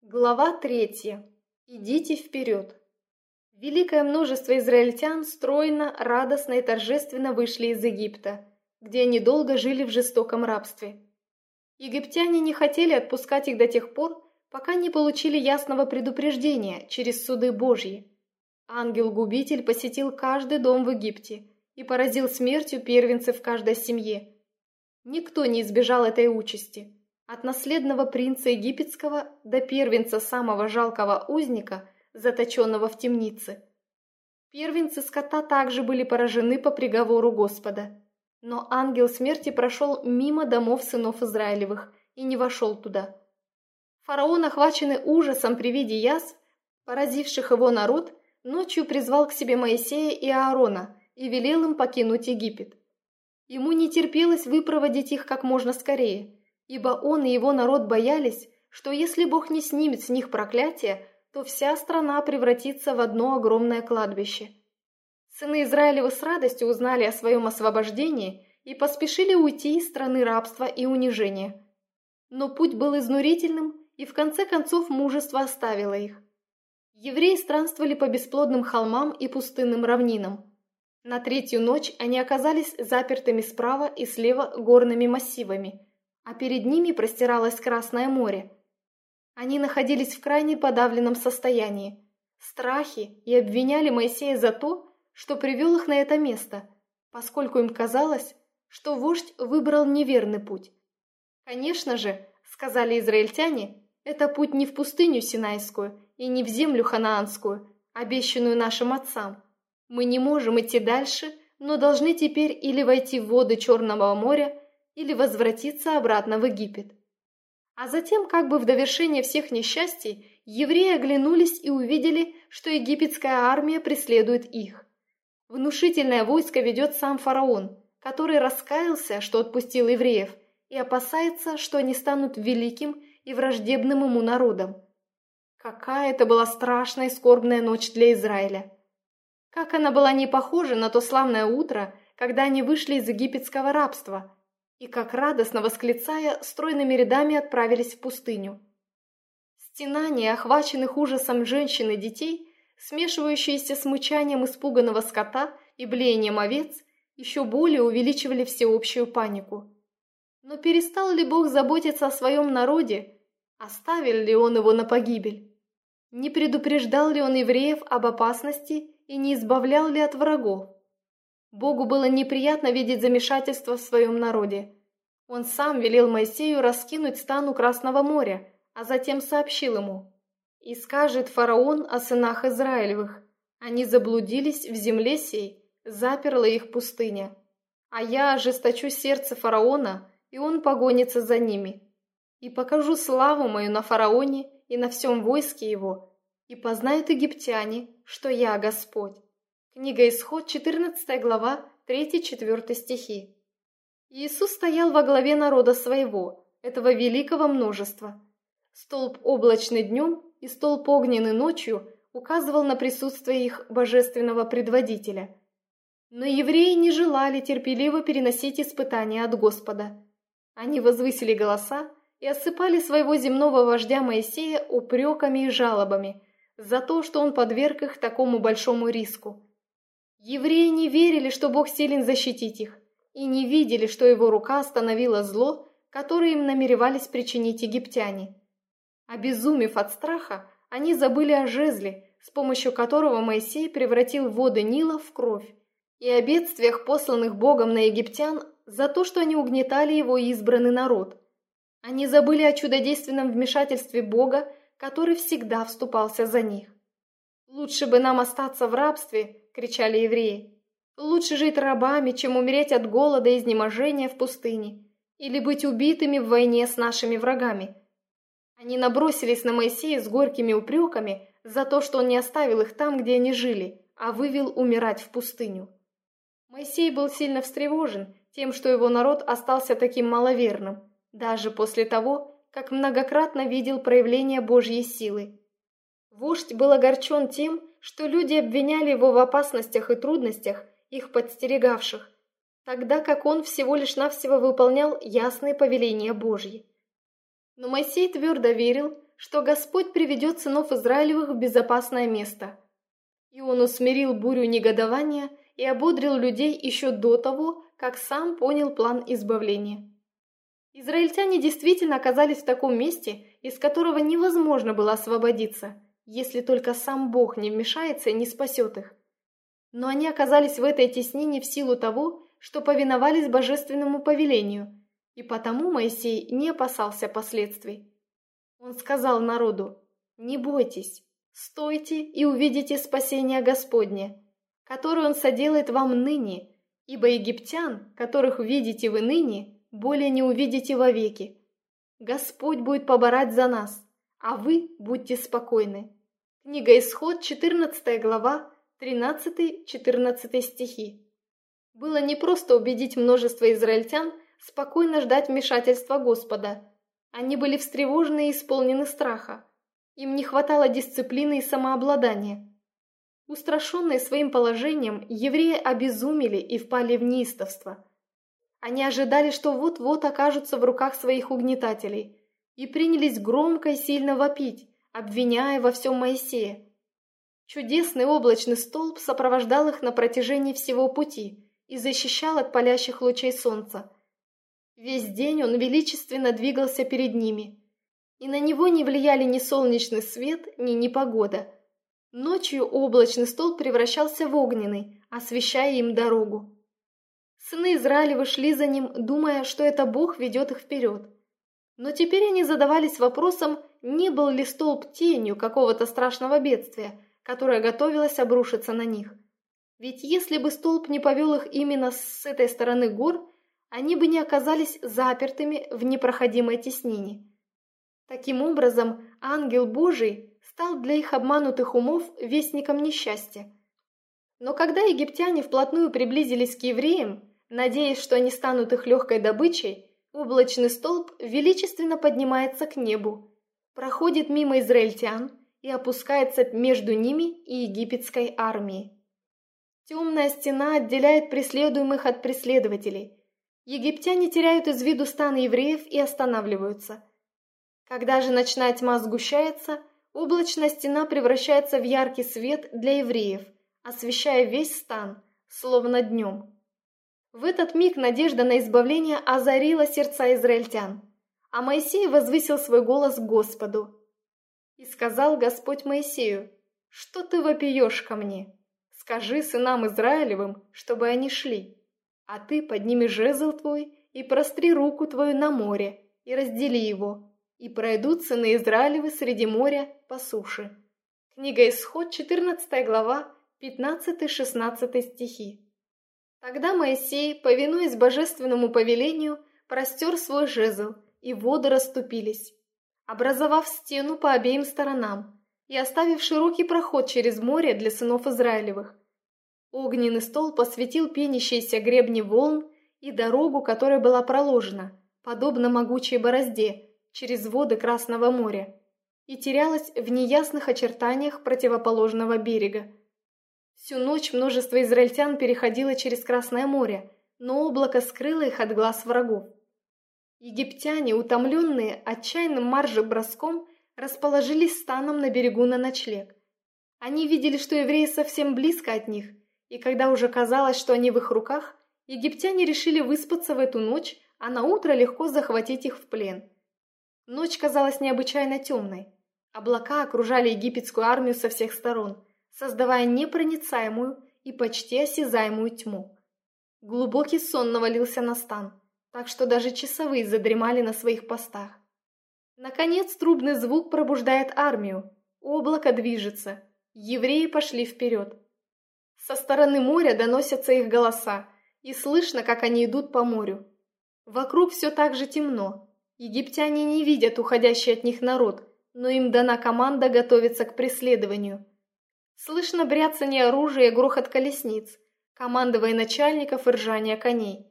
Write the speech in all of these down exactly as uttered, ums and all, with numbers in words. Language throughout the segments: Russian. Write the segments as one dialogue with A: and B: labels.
A: Глава третья. Идите вперед. Великое множество израильтян стройно, радостно и торжественно вышли из Египта, где они долго жили в жестоком рабстве. Египтяне не хотели отпускать их до тех пор, пока не получили ясного предупреждения через суды Божьи. Ангел-губитель посетил каждый дом в Египте и поразил смертью первенцев в каждой семье. Никто не избежал этой участи. От наследного принца египетского до первенца самого жалкого узника, заточенного в темнице. Первенцы скота также были поражены по приговору Господа. Но ангел смерти прошел мимо домов сынов Израилевых и не вошел туда. Фараон, охваченный ужасом при виде язв, поразивших его народ, ночью призвал к себе Моисея и Аарона и велел им покинуть Египет. Ему не терпелось выпроводить их как можно скорее, ибо он и его народ боялись, что если Бог не снимет с них проклятие, то вся страна превратится в одно огромное кладбище. Сыны Израилевы с радостью узнали о своем освобождении и поспешили уйти из страны рабства и унижения. Но путь был изнурительным, и в конце концов мужество оставило их. Евреи странствовали по бесплодным холмам и пустынным равнинам. На третью ночь они оказались запертыми справа и слева горными массивами, а перед ними простиралось Красное море. Они находились в крайне подавленном состоянии, страхе и обвиняли Моисея за то, что привел их на это место, поскольку им казалось, что вождь выбрал неверный путь. «Конечно же, — сказали израильтяне, — это путь не в пустыню Синайскую и не в землю Ханаанскую, обещанную нашим отцам. Мы не можем идти дальше, но должны теперь или войти в воды Черного моря, или возвратиться обратно в Египет». А затем, как бы в довершение всех несчастий, евреи оглянулись и увидели, что египетская армия преследует их. Внушительное войско ведет сам фараон, который раскаялся, что отпустил евреев, и опасается, что они станут великим и враждебным ему народом. Какая это была страшная и скорбная ночь для Израиля! Как она была не похожа на то славное утро, когда они вышли из египетского рабства, и как радостно восклицая, стройными рядами отправились в пустыню. Стенания, охваченных ужасом женщин и детей, смешивающиеся с мычанием испуганного скота и блеянием овец, еще более увеличивали всеобщую панику. Но перестал ли Бог заботиться о своем народе? Оставил ли Он его на погибель? Не предупреждал ли Он евреев об опасности и не избавлял ли от врагов? Богу было неприятно видеть замешательство в своем народе. Он сам велел Моисею раскинуть стан у Красного моря, а затем сообщил ему: «И скажет фараон о сынах Израилевых: они заблудились в земле сей, заперла их пустыня. А я ожесточу сердце фараона, и он погонится за ними. И покажу славу мою на фараоне и на всем войске его, и познают египтяне, что я Господь». Книга Исход, четырнадцатая глава, третий-четвёртый стихи. Иисус стоял во главе народа своего, этого великого множества. Столб облачный днем и столб огненный ночью указывал на присутствие их божественного предводителя. Но евреи не желали терпеливо переносить испытания от Господа. Они возвысили голоса и осыпали своего земного вождя Моисея упреками и жалобами за то, что он подверг их такому большому риску. Евреи не верили, что Бог силен защитить их, и не видели, что его рука остановила зло, которое им намеревались причинить египтяне. Обезумев от страха, они забыли о жезле, с помощью которого Моисей превратил воды Нила в кровь, и о бедствиях, посланных Богом на египтян за то, что они угнетали его избранный народ. Они забыли о чудодейственном вмешательстве Бога, который всегда вступался за них. «Лучше бы нам остаться в рабстве», — кричали евреи. «Лучше жить рабами, чем умереть от голода и изнеможения в пустыне, или быть убитыми в войне с нашими врагами». Они набросились на Моисея с горькими упреками за то, что он не оставил их там, где они жили, а вывел умирать в пустыню. Моисей был сильно встревожен тем, что его народ остался таким маловерным, даже после того, как многократно видел проявление Божьей силы. Вождь был огорчен тем, что люди обвиняли его в опасностях и трудностях, их подстерегавших, тогда как он всего лишь навсего выполнял ясные повеления Божьи. Но Моисей твердо верил, что Господь приведет сынов Израилевых в безопасное место. И он усмирил бурю негодования и ободрил людей еще до того, как сам понял план избавления. Израильтяне действительно оказались в таком месте, из которого невозможно было освободиться, если только сам Бог не вмешается и не спасет их. Но они оказались в этой теснине в силу того, что повиновались божественному повелению, и потому Моисей не опасался последствий. Он сказал народу: «Не бойтесь, стойте и увидите спасение Господне, которое Он соделает вам ныне, ибо египтян, которых видите вы ныне, более не увидите вовеки. Господь будет поборать за нас, а вы будьте спокойны». Книга Исход, четырнадцатая глава, тринадцатый-четырнадцатый стихи. Было непросто убедить множество израильтян спокойно ждать вмешательства Господа. Они были встревожены и исполнены страха. Им не хватало дисциплины и самообладания. Устрашенные своим положением, евреи обезумели и впали в неистовство. Они ожидали, что вот-вот окажутся в руках своих угнетателей, и принялись громко и сильно вопить, обвиняя во всем Моисея. Чудесный облачный столб сопровождал их на протяжении всего пути и защищал от палящих лучей солнца. Весь день он величественно двигался перед ними, и на него не влияли ни солнечный свет, ни непогода. Ночью облачный столб превращался в огненный, освещая им дорогу. Сыны Израилевы шли за ним, думая, что это Бог ведет их вперед. Но теперь они задавались вопросом, не был ли столб тенью какого-то страшного бедствия, которое готовилось обрушиться на них. Ведь если бы столб не повел их именно с этой стороны гор, они бы не оказались запертыми в непроходимой теснине. Таким образом, ангел Божий стал для их обманутых умов вестником несчастья. Но когда египтяне вплотную приблизились к евреям, надеясь, что они станут их легкой добычей, облачный столб величественно поднимается к небу, проходит мимо израильтян и опускается между ними и египетской армией. Темная стена отделяет преследуемых от преследователей. Египтяне теряют из виду стан евреев и останавливаются. Когда же ночная тьма сгущается, облачная стена превращается в яркий свет для евреев, освещая весь стан, словно днем. В этот миг надежда на избавление озарила сердца израильтян, а Моисей возвысил свой голос к Господу. «И сказал Господь Моисею: что ты вопиешь ко мне? Скажи сынам Израилевым, чтобы они шли. А ты подними жезл твой и простри руку твою на море, и раздели его, и пройдут сыны Израилевы среди моря по суше». Книга Исход, четырнадцатая глава, пятнадцатый-шестнадцатый стихи. Тогда Моисей, повинуясь божественному повелению, простер свой жезл, и воды расступились, образовав стену по обеим сторонам и оставив широкий проход через море для сынов Израилевых. Огненный столб осветил пенящиеся гребни волн и дорогу, которая была проложена, подобно могучей борозде, через воды Красного моря, и терялась в неясных очертаниях противоположного берега. Всю ночь множество израильтян переходило через Красное море, но облако скрыло их от глаз врагов. Египтяне, утомленные отчаянным марш-броском, расположились станом на берегу на ночлег. Они видели, что евреи совсем близко от них, и когда уже казалось, что они в их руках, египтяне решили выспаться в эту ночь, а на утро легко захватить их в плен. Ночь казалась необычайно темной. Облака окружали египетскую армию со всех сторон, создавая непроницаемую и почти осязаемую тьму. Глубокий сон навалился на стан, так что даже часовые задремали на своих постах. Наконец трубный звук пробуждает армию. Облако движется. Евреи пошли вперед. Со стороны моря доносятся их голоса, и слышно, как они идут по морю. Вокруг все так же темно. Египтяне не видят уходящий от них народ, но им дана команда готовиться к преследованию. Слышно бряцание оружия и грохот колесниц, команды военачальников и ржание коней.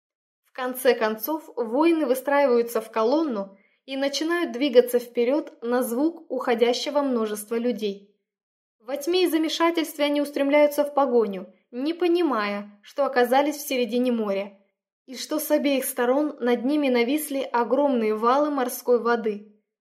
A: В конце концов, воины выстраиваются в колонну и начинают двигаться вперед на звук уходящего множества людей. Во тьме и замешательстве они устремляются в погоню, не понимая, что оказались в середине моря, и что с обеих сторон над ними нависли огромные валы морской воды.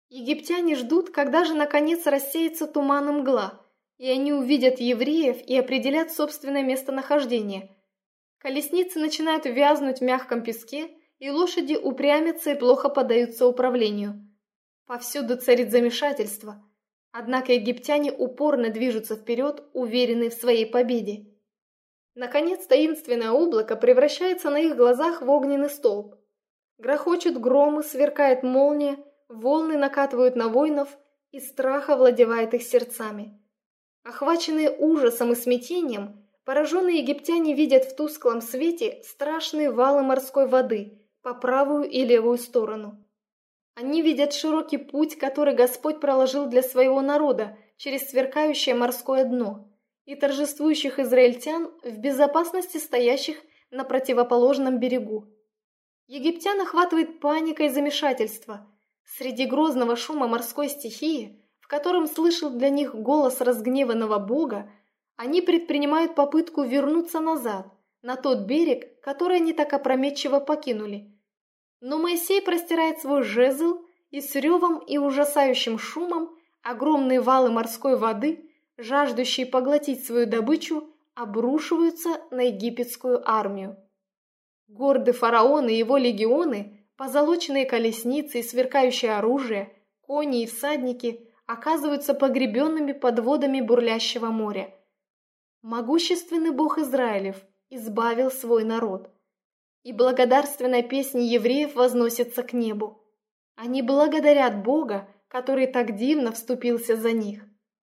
A: Египтяне ждут, когда же наконец рассеется туман и мгла, и они увидят евреев и определят собственное местонахождение. Колесницы начинают вязнуть в мягком песке, и лошади упрямятся и плохо поддаются управлению. Повсюду царит замешательство. Однако египтяне упорно движутся вперед, уверенные в своей победе. Наконец таинственное облако превращается на их глазах в огненный столб. Грохочут громы, сверкает молния, волны накатывают на воинов, и страх овладевает их сердцами. Охваченные ужасом и смятением, пораженные египтяне видят в тусклом свете страшные валы морской воды по правую и левую сторону. Они видят широкий путь, который Господь проложил для своего народа через сверкающее морское дно, и торжествующих израильтян в безопасности стоящих на противоположном берегу. Египтян охватывает паника и замешательство. Среди грозного шума морской стихии, в котором слышал для них голос разгневанного Бога, они предпринимают попытку вернуться назад, на тот берег, который они так опрометчиво покинули. Но Моисей простирает свой жезл, и с ревом и ужасающим шумом огромные валы морской воды, жаждущие поглотить свою добычу, обрушиваются на египетскую армию. Гордый фараон и его легионы, позолоченные колесницы и сверкающее оружие, кони и всадники оказываются погребенными под водами бурлящего моря. Могущественный Бог Израилев избавил свой народ. И благодарственная песня евреев возносится к небу. Они благодарят Бога, который так дивно вступился за них.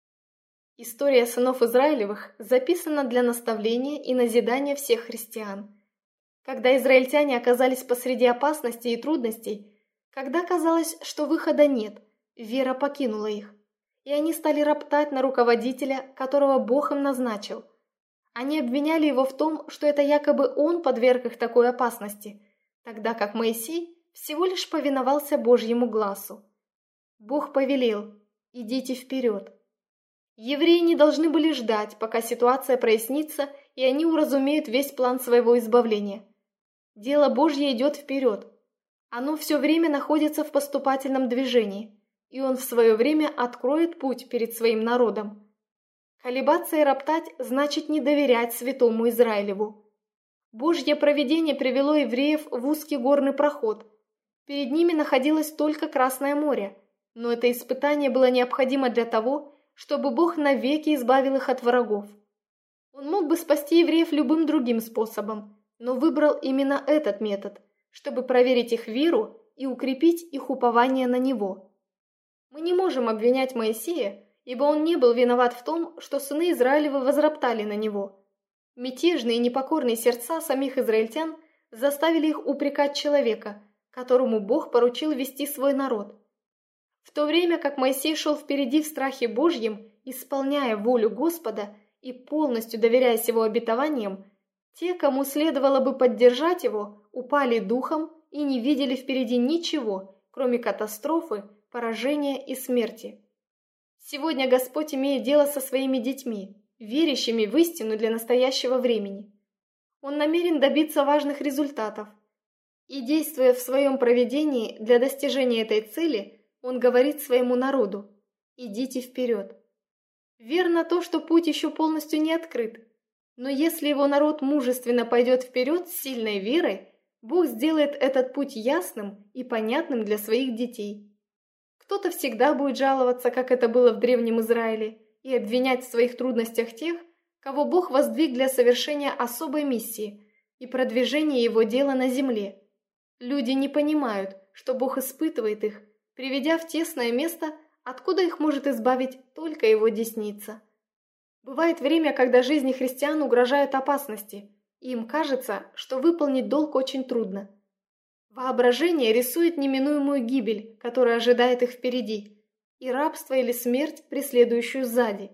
A: История сынов Израилевых записана для наставления и назидания всех христиан. Когда израильтяне оказались посреди опасностей и трудностей, когда казалось, что выхода нет, вера покинула их, и они стали роптать на руководителя, которого Бог им назначил. Они обвиняли его в том, что это якобы он подверг их такой опасности, тогда как Моисей всего лишь повиновался Божьему гласу. Бог повелел: «Идите вперед». Евреи не должны были ждать, пока ситуация прояснится, и они уразумеют весь план своего избавления. Дело Божье идет вперед. Оно все время находится в поступательном движении, и Он в свое время откроет путь перед своим народом. Колебаться и роптать значит не доверять святому Израилеву. Божье провидение привело евреев в узкий горный проход. Перед ними находилось только Красное море, но это испытание было необходимо для того, чтобы Бог навеки избавил их от врагов. Он мог бы спасти евреев любым другим способом, но выбрал именно этот метод, чтобы проверить их веру и укрепить их упование на Него. Мы не можем обвинять Моисея, ибо он не был виноват в том, что сыны Израилевы возроптали на него. Мятежные и непокорные сердца самих израильтян заставили их упрекать человека, которому Бог поручил вести свой народ. В то время как Моисей шел впереди в страхе Божьем, исполняя волю Господа и полностью доверяясь Его обетованиям, те, кому следовало бы поддержать его, упали духом и не видели впереди ничего, кроме катастрофы, поражения и смерти. Сегодня Господь имеет дело со своими детьми, верящими в истину для настоящего времени. Он намерен добиться важных результатов. И, действуя в своем провидении для достижения этой цели, Он говорит своему народу: «Идите вперед». Верно то, что путь еще полностью не открыт. Но если его народ мужественно пойдет вперед с сильной верой, Бог сделает этот путь ясным и понятным для своих детей. Кто-то всегда будет жаловаться, как это было в Древнем Израиле, и обвинять в своих трудностях тех, кого Бог воздвиг для совершения особой миссии и продвижения Его дела на земле. Люди не понимают, что Бог испытывает их, приведя в тесное место, откуда их может избавить только Его десница. Бывает время, когда жизни христиан угрожают опасности, и им кажется, что выполнить долг очень трудно. Воображение рисует неминуемую гибель, которая ожидает их впереди, и рабство или смерть, преследующую сзади.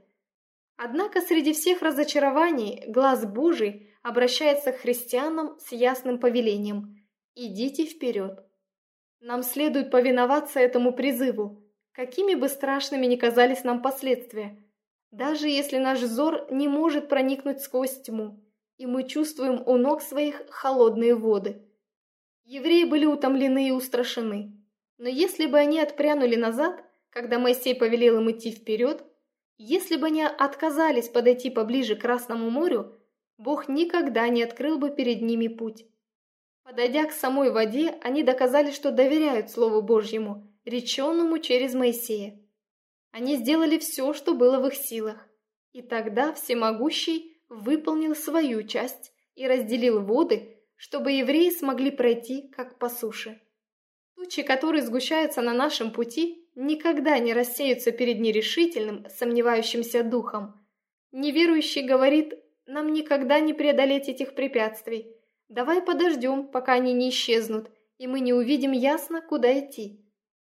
A: Однако среди всех разочарований глаз Божий обращается к христианам с ясным повелением: «Идите вперед». Нам следует повиноваться этому призыву, какими бы страшными ни казались нам последствия, даже если наш взор не может проникнуть сквозь тьму, и мы чувствуем у ног своих холодные воды. Евреи были утомлены и устрашены. Но если бы они отпрянули назад, когда Моисей повелел им идти вперед, если бы они отказались подойти поближе к Красному морю, Бог никогда не открыл бы перед ними путь. Подойдя к самой воде, они доказали, что доверяют Слову Божьему, реченному через Моисея. Они сделали все, что было в их силах, и тогда Всемогущий выполнил свою часть и разделил воды, чтобы евреи смогли пройти, как по суше. Тучи, которые сгущаются на нашем пути, никогда не рассеются перед нерешительным, сомневающимся духом. Неверующий говорит: нам никогда не преодолеть этих препятствий. Давай подождем, пока они не исчезнут, и мы не увидим ясно, куда идти.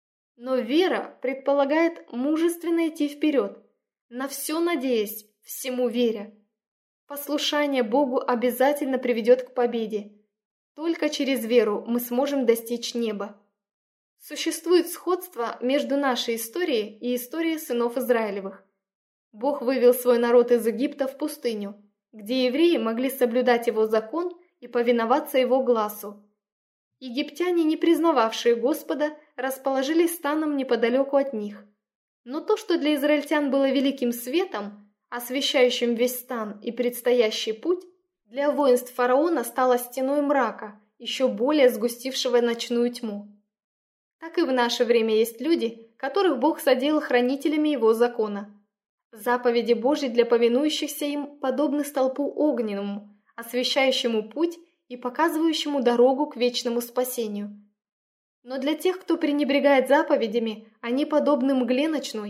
A: Но вера предполагает мужественно идти вперед, на все надеясь, всему веря. Послушание Богу обязательно приведет к победе. Только через веру мы сможем достичь неба. Существует сходство между нашей историей и историей сынов Израилевых. Бог вывел свой народ из Египта в пустыню, где евреи могли соблюдать его закон и повиноваться его гласу. Египтяне, не признававшие Господа, расположились станом неподалеку от них. Но то, что для израильтян было великим светом, освещающим весь стан и предстоящий путь, для воинств фараона стало стеной мрака, еще более сгустившего ночную тьму. Так и в наше время есть люди, которых Бог соделал хранителями его закона. Заповеди Божьи для повинующихся им подобны столпу огненному, освещающему путь и показывающему дорогу к вечному спасению. Но для тех, кто пренебрегает заповедями, они подобны мгле ночной.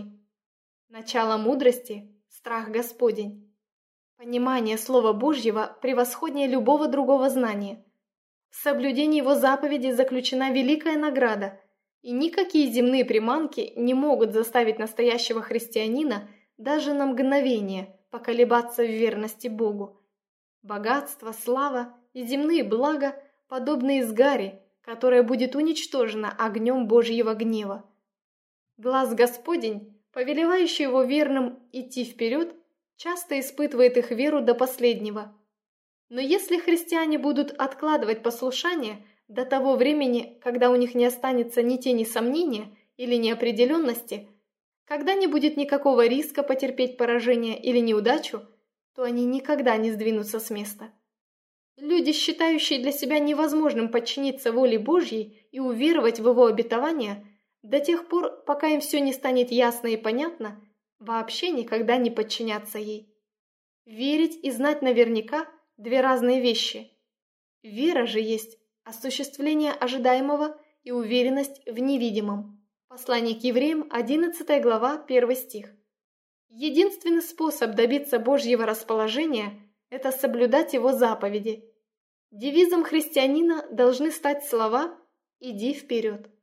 A: Начало мудрости – страх Господень. Понимание Слова Божьего превосходнее любого другого знания. В соблюдении его заповедей заключена великая награда, и никакие земные приманки не могут заставить настоящего христианина даже на мгновение поколебаться в верности Богу. Богатство, слава и земные блага подобны изгари, которая будет уничтожена огнем Божьего гнева. Глаз Господень, повелевающий его верным идти вперед, часто испытывает их веру до последнего. Но если христиане будут откладывать послушание до того времени, когда у них не останется ни тени сомнения или неопределенности, когда не будет никакого риска потерпеть поражение или неудачу, то они никогда не сдвинутся с места. Люди, считающие для себя невозможным подчиниться воле Божьей и уверовать в его обетования, до тех пор, пока им все не станет ясно и понятно, вообще никогда не подчинятся ей. Верить и знать наверняка – две разные вещи. Вера же есть осуществление ожидаемого и уверенность в невидимом. Послание к евреям, одиннадцатая глава, первый стих. Единственный способ добиться Божьего расположения – это соблюдать его заповеди. Девизом христианина должны стать слова «Иди вперед».